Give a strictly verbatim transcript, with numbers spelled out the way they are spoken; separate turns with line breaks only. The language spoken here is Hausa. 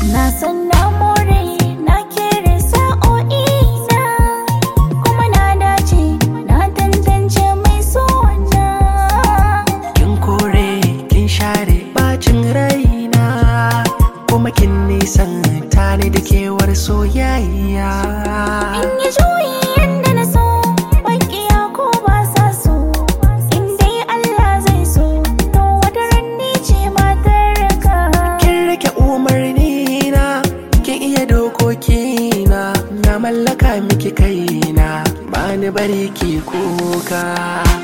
Na san na more na kere sa'o'i na, kuma na dace na tantance mai sona.
Kin kore kin share bacin raina, kuma kin nisan tani da kewar soyayya.
In yi juyi yanda na so, maƙiya ko ba sa so, in dai Allah zai so, to wata ran ni ce matar ka.
Kin rike umarni na, kin iya dokokina, na mallaka miki kaina, bani bari ki kuka.